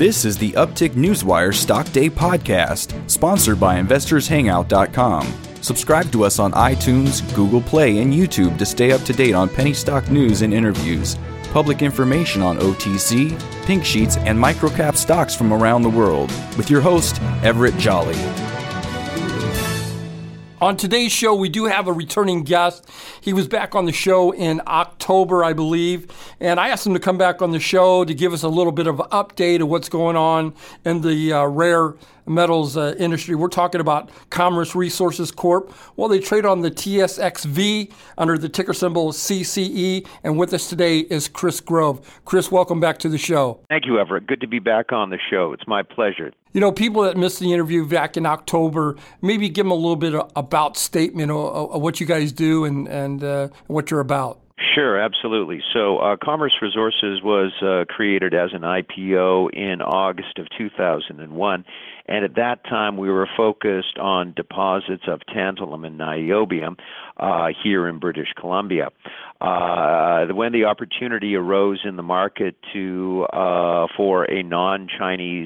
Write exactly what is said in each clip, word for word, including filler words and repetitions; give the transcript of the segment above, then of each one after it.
This is the Uptick Newswire Stock Day podcast, sponsored by investors hangout dot com. Subscribe to us on iTunes, Google Play, and YouTube to stay up to date on penny stock news and interviews, public information on O T C, pink sheets, and microcap stocks from around the world, with your host, Everett Jolly. On today's show, we do have a returning guest. He was back on the show in October, I believe, and I asked him to come back on the show to give us a little bit of an update of what's going on in the uh, rare metals uh, industry. We're talking about Commerce Resources Corp. Well, they trade on the T S X V under the ticker symbol C C E, and with us today is Chris Grove. Chris, welcome back to the show. Thank you, Everett. Good to be back on the show. It's my pleasure. You know, people that missed the interview back in October, maybe give them a little bit of about statement of, of what you guys do and, and uh, what you're about. Sure, absolutely. So uh, Commerce Resources was uh, created as an I P O in August of two thousand one, and at that time we were focused on deposits of tantalum and niobium uh, here in British Columbia. Uh, when the opportunity arose in the market to uh, for a non-Chinese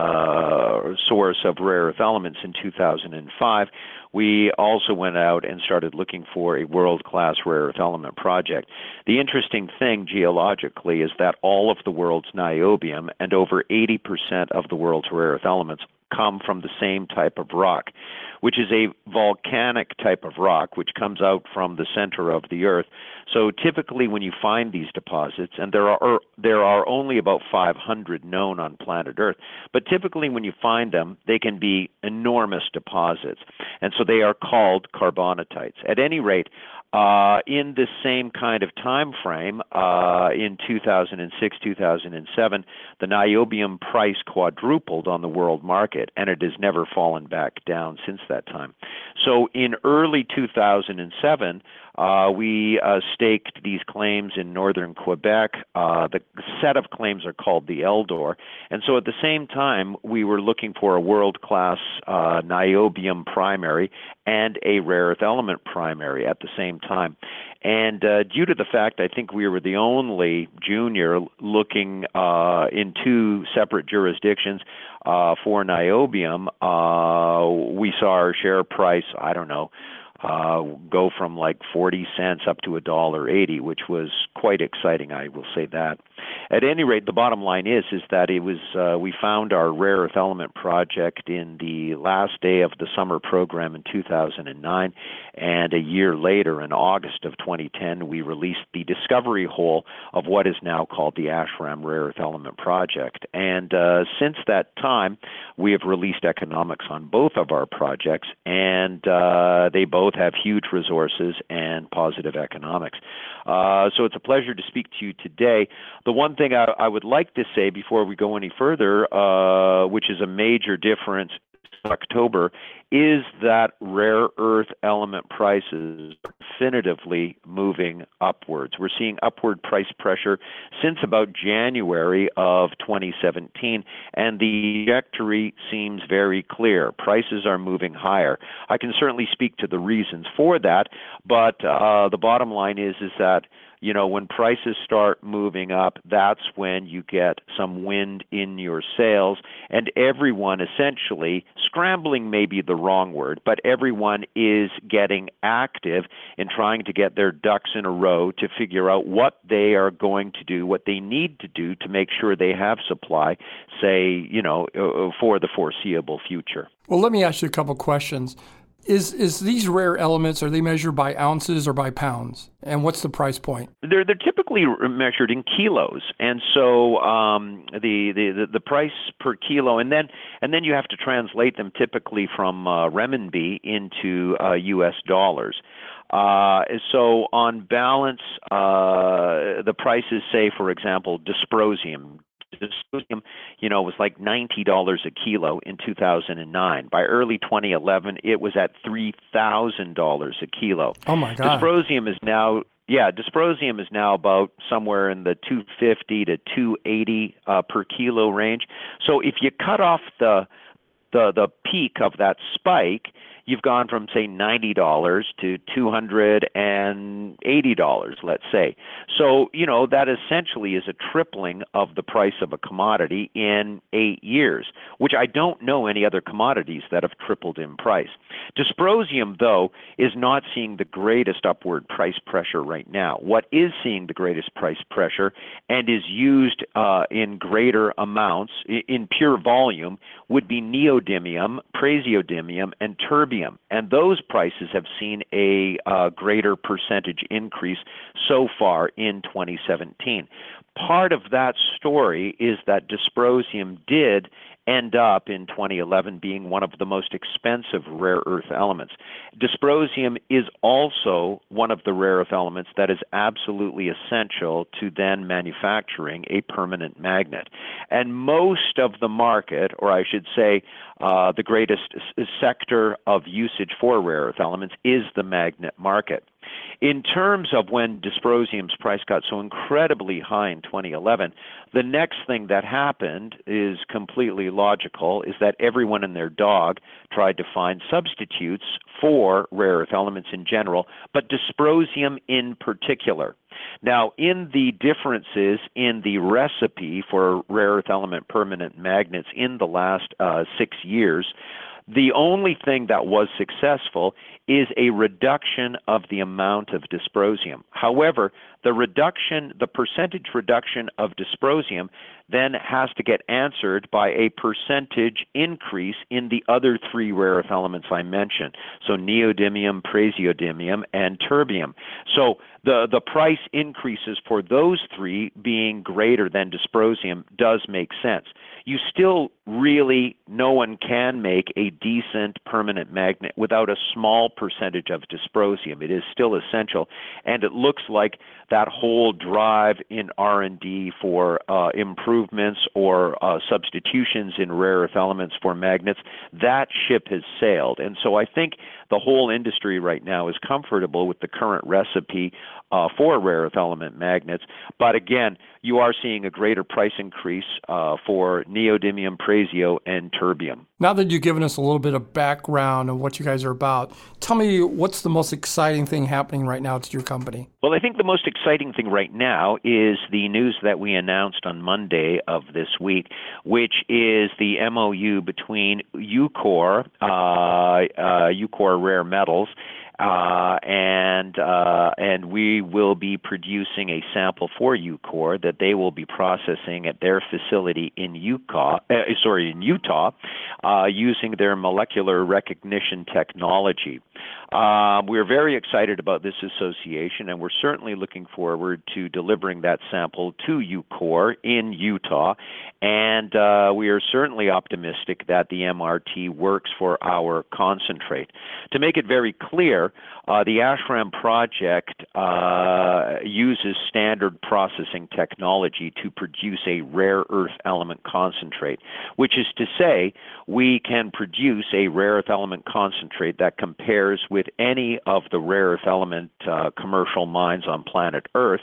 uh, source of rare earth elements in two thousand five, we also went out and started looking for a world-class rare earth element project. The interesting thing geologically is that all of the world's niobium and over eighty percent of the world's rare earth elements come from the same type of rock, which is a volcanic type of rock which comes out from the center of the earth. So typically when you find these deposits, and there are there are only about five hundred known on planet Earth, but typically when you find them, they can be enormous deposits. And so they are called carbonatites. At any rate, Uh, in this same kind of time frame, uh, in two thousand six, two thousand seven, the niobium price quadrupled on the world market, and it has never fallen back down since that time. So in early two thousand seven, uh, we uh, staked these claims in northern Quebec. Uh, the set of claims are called the Eldor. And so at the same time, we were looking for a world-class uh, niobium primary and a rare earth element primary at the same time. And uh, due to the fact I think we were the only junior looking uh, in two separate jurisdictions uh, for niobium, uh, we saw our share price, I don't know, Uh, go from like forty cents up to one dollar eighty, which was quite exciting, I will say that. At any rate, the bottom line is is that it was uh, we found our rare earth element project in the last day of the summer program in two thousand nine, and a year later, in August of twenty ten, we released the discovery hole of what is now called the Ashram Rare Earth Element Project. And uh, since that time, we have released economics on both of our projects, and uh, they both have huge resources and positive economics. Uh, so it's a pleasure to speak to you today. The one thing I, I would like to say before we go any further, uh, which is a major difference in October, is that rare earth element prices are definitively moving upwards. We're seeing upward price pressure since about January of twenty seventeen, and the trajectory seems very clear. Prices are moving higher. I can certainly speak to the reasons for that, but uh, the bottom line is is that you know, when prices start moving up, that's when you get some wind in your sails, and everyone essentially, scrambling may be the wrong word, but everyone is getting active in trying to get their ducks in a row to figure out what they are going to do, what they need to do to make sure they have supply, say, you know, for the foreseeable future. Well, let me ask you a couple questions. Is is these rare elements, are they measured by ounces or by pounds? And what's the price point? They're they're typically measured in kilos, and so um, the, the the price per kilo, and then and then you have to translate them typically from uh, renminbi into uh, U S dollars. Uh, so on balance, uh, the prices, say, for example, dysprosium. Dysprosium, you know, was like ninety dollars a kilo in two thousand nine. By early twenty eleven, it was at three thousand dollars a kilo. Oh, my God. Dysprosium is now, yeah, dysprosium is now about somewhere in the two fifty to two eighty uh, per kilo range. So if you cut off the the the peak of that spike, you've gone from, say, ninety dollars to two hundred eighty dollars, let's say. So, you know, that essentially is a tripling of the price of a commodity in eight years, which I don't know any other commodities that have tripled in price. Dysprosium, though, is not seeing the greatest upward price pressure right now. What is seeing the greatest price pressure and is used uh, in greater amounts, in pure volume, would be neodymium, praseodymium, and terbium. And those prices have seen a uh, greater percentage increase so far in twenty seventeen. Part of that story is that dysprosium did end up in twenty eleven being one of the most expensive rare earth elements. Dysprosium is also one of the rare earth elements that is absolutely essential to then manufacturing a permanent magnet. And most of the market, or I should say uh, the greatest s- sector of usage for rare earth elements, is the magnet market. In terms of when dysprosium's price got so incredibly high in twenty eleven, the next thing that happened is completely logical, is that everyone and their dog tried to find substitutes for rare earth elements in general, but dysprosium in particular. Now, in the differences in the recipe for rare earth element permanent magnets in the last uh, six years, the only thing that was successful is a reduction of the amount of dysprosium. However, the reduction, the percentage reduction of dysprosium then has to get answered by a percentage increase in the other three rare earth elements I mentioned, so neodymium, praseodymium, and terbium. So the, the price increases for those three being greater than dysprosium does make sense. You still really, no one can make a decent permanent magnet without a small percentage of dysprosium. It is still essential, and it looks like that whole drive in R and D for uh, improvements or uh, substitutions in rare earth elements for magnets, that ship has sailed. And so I think the whole industry right now is comfortable with the current recipe uh, for rare earth element magnets. But again, you are seeing a greater price increase uh, for neodymium, praseo, and terbium. Now that you've given us a little bit of background on what you guys are about, tell me what's the most exciting thing happening right now to your company? Well, I think the most exciting thing right now is the news that we announced on Monday of this week, which is the M O U between Ucore, uh, uh, Ucore Rare Metals, Uh, and uh, and we will be producing a sample for Ucore that they will be processing at their facility in Utah, uh, sorry, in Utah, uh, using their molecular recognition technology. Uh, we're very excited about this association, and we're certainly looking forward to delivering that sample to Ucore in Utah. And uh, we are certainly optimistic that the M R T works for our concentrate. To make it very clear, uh, the Ashram project uh, uses standard processing technology to produce a rare earth element concentrate, which is to say we can produce a rare earth element concentrate that compares with any of the rare earth element uh, commercial mines on planet Earth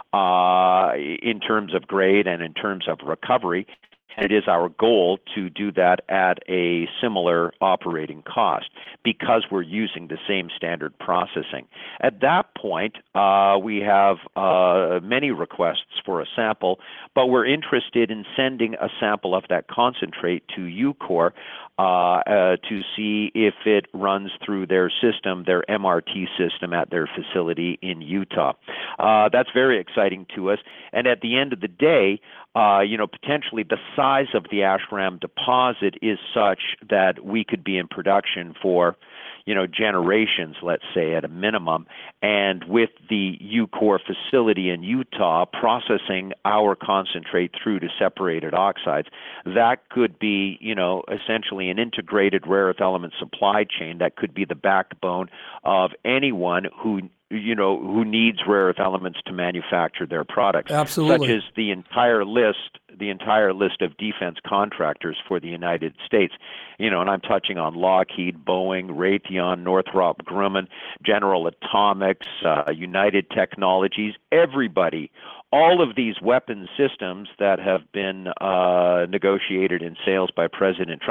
uh, in terms of grade and in terms of recovery. And it is our goal to do that at a similar operating cost because we're using the same standard processing. At that point, uh, we have uh, many requests for a sample, but we're interested in sending a sample of that concentrate to Ucore uh, uh, to see if it runs through their system, their M R T system at their facility in Utah. Uh, that's very exciting to us. And at the end of the day, Uh, you know, potentially the size of the Ashram deposit is such that we could be in production for, you know, generations, let's say, at a minimum. And with the Ucore facility in Utah processing our concentrate through to separated oxides, that could be, you know, essentially an integrated rare earth element supply chain that could be the backbone of anyone who you know, who needs rare earth elements to manufacture their products. Absolutely. Such as the entire list, the entire list of defense contractors for the United States. You know, and I'm touching on Lockheed, Boeing, Raytheon, Northrop Grumman, General Atomics, uh, United Technologies, everybody. All of these weapon systems that have been uh, negotiated in sales by President Trump,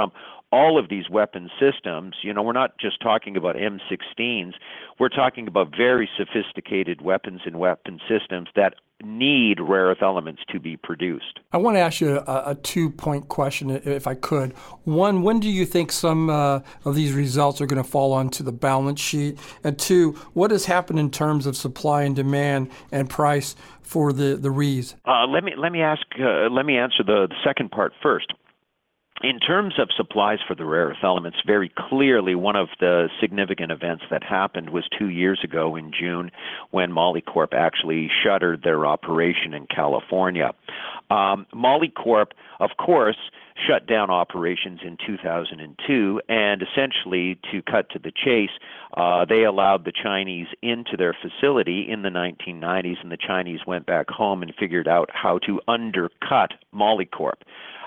all of these weapon systems, you know, we're not just talking about M sixteens, we're talking about very sophisticated weapons and weapon systems that need rare earth elements to be produced. I want to ask you a, a two-point question, if I could. One, when do you think some uh, of these results are going to fall onto the balance sheet? And two, what has happened in terms of supply and demand and price for the the R E Es? Uh, let me let me ask. Uh, let me answer the, the second part first. In terms of supplies for the rare earth elements, very clearly one of the significant events that happened was two years ago in June when Molycorp actually shuttered their operation in California. Um, Molycorp, of course, shut down operations in two thousand two, and essentially, to cut to the chase, uh, they allowed the Chinese into their facility in the nineteen nineties, and the Chinese went back home and figured out how to undercut Molycorp.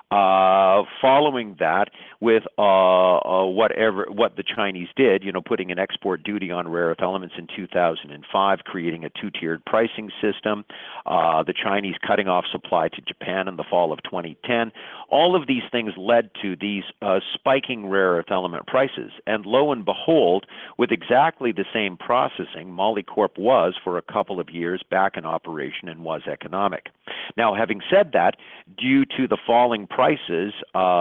Uh, following that, with uh, uh, whatever what the Chinese did, you know, putting an export duty on rare earth elements in two thousand five, creating a two-tiered pricing system, uh, the Chinese cutting off supply to Japan in the fall of twenty ten, all of these things led to these uh, spiking rare earth element prices. And lo and behold, with exactly the same processing, Molycorp was, for a couple of years, back in operation and was economic. Now, having said that, due to the falling prices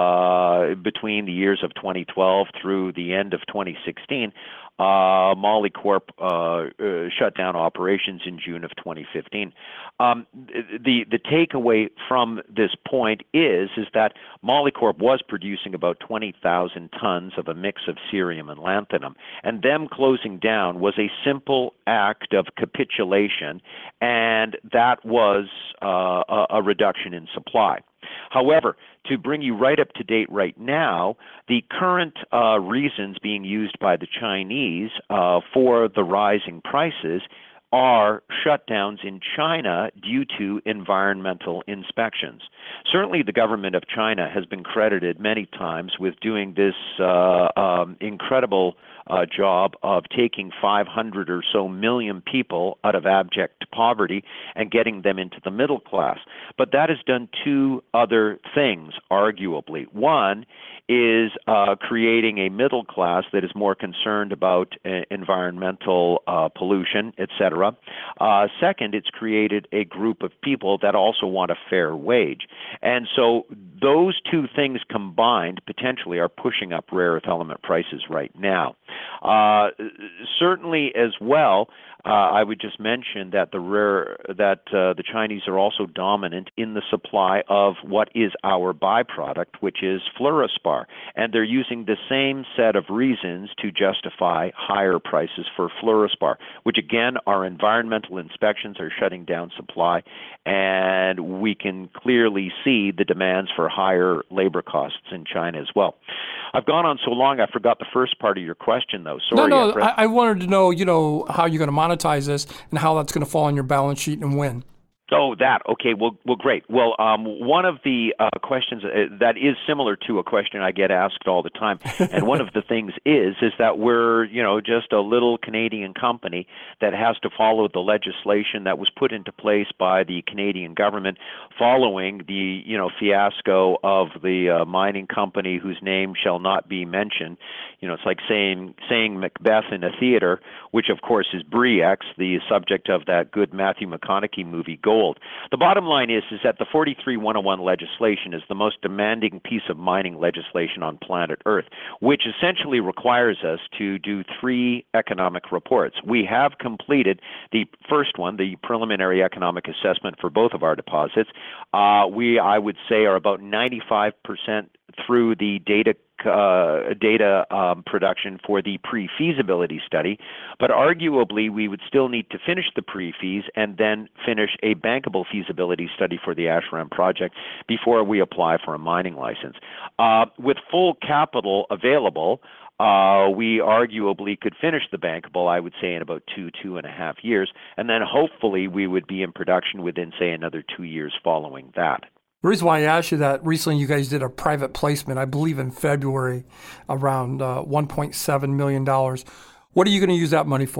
uh, between the years of twenty twelve through the end of twenty sixteen, uh, Molycorp uh, uh, shut down operations in June of twenty fifteen. Um, the the takeaway from this point is is that Molycorp was producing about twenty thousand tons of a mix of cerium and lanthanum, and them closing down was a simple act of capitulation, and that was uh, a, a reduction in supply. However, to bring you right up to date right now, the current uh, reasons being used by the Chinese uh, for the rising prices are shutdowns in China due to environmental inspections. Certainly the government of China has been credited many times with doing this uh, um, incredible uh, job of taking five hundred or so million people out of abject poverty and getting them into the middle class. But that has done two other things, arguably. One is uh, creating a middle class that is more concerned about uh, environmental uh, pollution, et cetera. Uh, second, it's created a group of people that also want a fair wage. And so those two things combined potentially are pushing up rare earth element prices right now. Uh, certainly as well, Uh, I would just mention that the rare that uh, the Chinese are also dominant in the supply of what is our byproduct, which is fluorspar, and they're using the same set of reasons to justify higher prices for fluorspar, which again, our environmental inspections are shutting down supply, and we can clearly see the demands for higher labor costs in China as well. I've gone on so long, I forgot the first part of your question, though. Sorry. No, no, I, I wanted to know, you know, how you're going to monetize this and how that's going to fall on your balance sheet and when. Oh, that. Okay. Well, well, great. Well, um, one of the uh, questions uh, that is similar to a question I get asked all the time, and one of the things is is that we're, you know, just a little Canadian company that has to follow the legislation that was put into place by the Canadian government following the, you know, fiasco of the uh, mining company whose name shall not be mentioned. You know, it's like saying saying Macbeth in a theater, which of course is Bre-X, the subject of that good Matthew McConaughey movie Gold. The bottom line is, is that the forty-three one oh one legislation is the most demanding piece of mining legislation on planet Earth, which essentially requires us to do three economic reports. We have completed the first one, the preliminary economic assessment for both of our deposits. Uh, we, I would say, are about ninety-five percent through the data Uh, data um, production for the pre-feasibility study, but arguably we would still need to finish the pre-feas and then finish a bankable feasibility study for the Ashram project before we apply for a mining license. Uh, with full capital available, Uh, we arguably could finish the bankable, I would say, in about two, two and a half years, and then hopefully we would be in production within, say, another two years following that. The reason why I asked you that, recently you guys did a private placement, I believe in February, around uh, one point seven million dollars. What are you going to use that money for?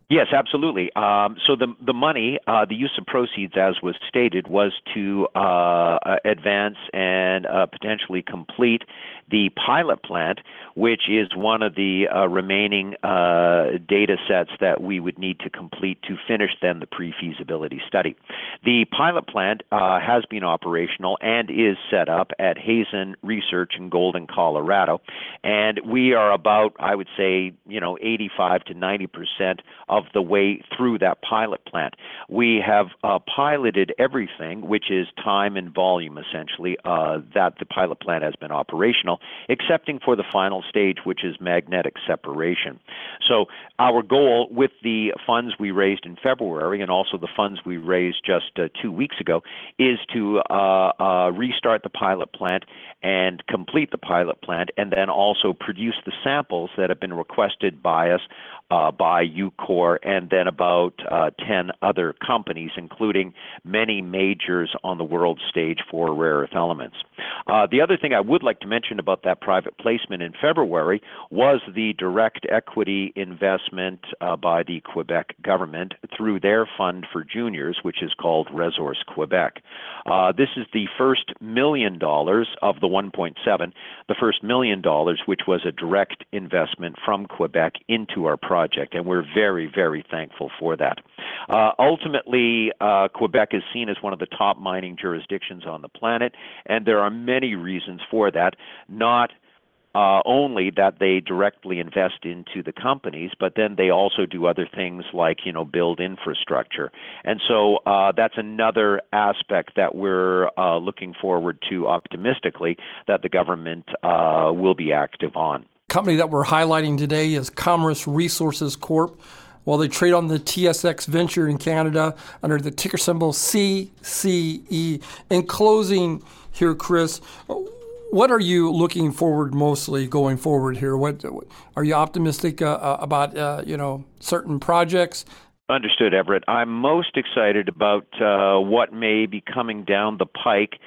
Yes, absolutely. Um, so the the money, uh, the use of proceeds, as was stated, was to uh, advance and uh, potentially complete the pilot plant, which is one of the uh, remaining uh, data sets that we would need to complete to finish then the pre-feasibility study. The pilot plant uh, has been operational and is set up at Hazen Research in Golden, Colorado, and we are about, I would say, you know, eighty-five to ninety percent of the way through that pilot plant. We have uh, piloted everything, which is time and volume, essentially, uh, that the pilot plant has been operational, excepting for the final stage, which is magnetic separation. So our goal with the funds we raised in February and also the funds we raised just uh, two weeks ago is to uh, uh, restart the pilot plant and complete the pilot plant, and then also produce the samples that have been requested by us uh, by Ucore and then about uh, ten other companies, including many majors on the world stage for rare earth elements. Uh, the other thing I would like to mention about that private placement in February was the direct equity investment uh, by the Quebec government through their fund for juniors, which is called Resource Quebec. Uh, this is the first million dollars of the one point seven, the first million dollars, which was a direct investment from Quebec into our project, and we're very, very thankful for that. Uh, ultimately, uh, Quebec is seen as one of the top mining jurisdictions on the planet, and there are many reasons for that, not Uh, only that they directly invest into the companies, but then they also do other things like, you know, build infrastructure. And so uh, that's another aspect that we're uh, looking forward to optimistically that the government uh, will be active on. Company that we're highlighting today is Commerce Resources Corp. Well, they trade on the T S X Venture in Canada under the ticker symbol C C E. In closing here, Chris, what are you looking forward mostly going forward here? What are you optimistic uh, about? Uh, you know, certain projects. Understood, Everett. I'm most excited about uh, what may be coming down the pike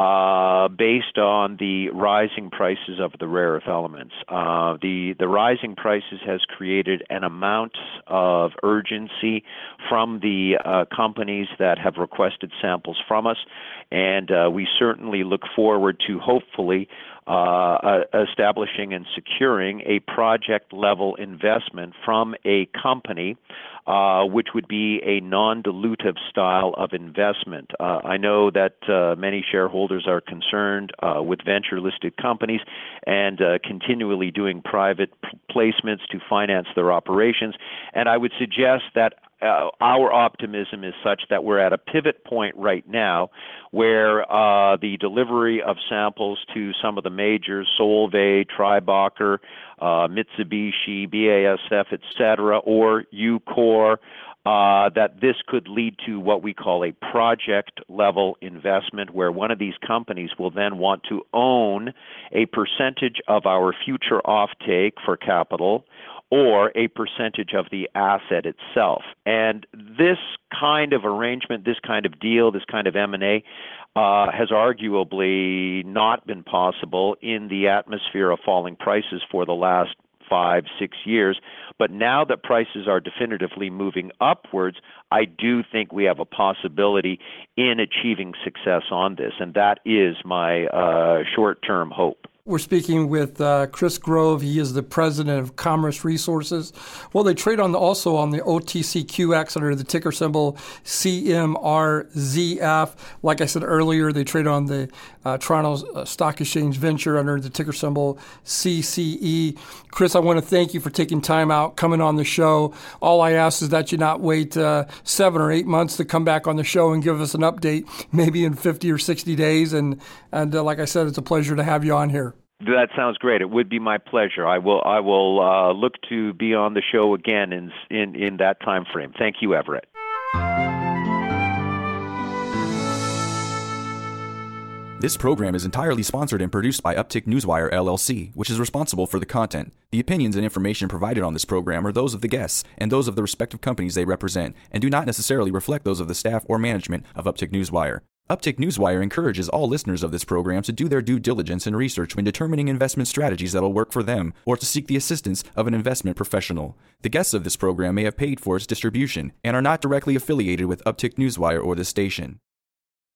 uh, based on the rising prices of the rare earth elements. Uh, the the rising prices has created an amount of urgency from the uh, companies that have requested samples from us, and uh, we certainly look forward to hopefully uh, uh, establishing and securing a project-level investment from a company Uh, which would be a non-dilutive style of investment. Uh, I know that uh, many shareholders are concerned uh, with venture-listed companies and uh, continually doing private p- placements to finance their operations, and I would suggest that Uh, our optimism is such that we're at a pivot point right now where uh, the delivery of samples to some of the majors, Solvay, Tribacher, uh, Mitsubishi, B A S F, et cetera, or Ucore, uh, that this could lead to what we call a project-level investment, where one of these companies will then want to own a percentage of our future offtake for capital, or a percentage of the asset itself. And this kind of arrangement, this kind of deal, this kind of M and A uh, has arguably not been possible in the atmosphere of falling prices for the last five, six years. But now that prices are definitively moving upwards, I do think we have a possibility in achieving success on this. And that is my uh, short-term hope. We're speaking with uh, Chris Grove. He is the president of Commerce Resources. Well, they trade on the, also on the O T C Q X under the ticker symbol C M R Z F. Like I said earlier, they trade on the uh, Toronto Stock Exchange Venture under the ticker symbol C C E. Chris, I want to thank you for taking time out, coming on the show. All I ask is that you not wait uh, seven or eight months to come back on the show and give us an update, maybe in fifty or sixty days. And, and uh, like I said, it's a pleasure to have you on here. That sounds great. It would be my pleasure. I will. I will uh, look to be on the show again in in in that time frame. Thank you, Everett. This program is entirely sponsored and produced by Uptick Newswire, L L C, which is responsible for the content. The opinions and information provided on this program are those of the guests and those of the respective companies they represent, and do not necessarily reflect those of the staff or management of Uptick Newswire. Uptick Newswire encourages all listeners of this program to do their due diligence and research when determining investment strategies that'll work for them, or to seek the assistance of an investment professional. The guests of this program may have paid for its distribution and are not directly affiliated with Uptick Newswire or this station.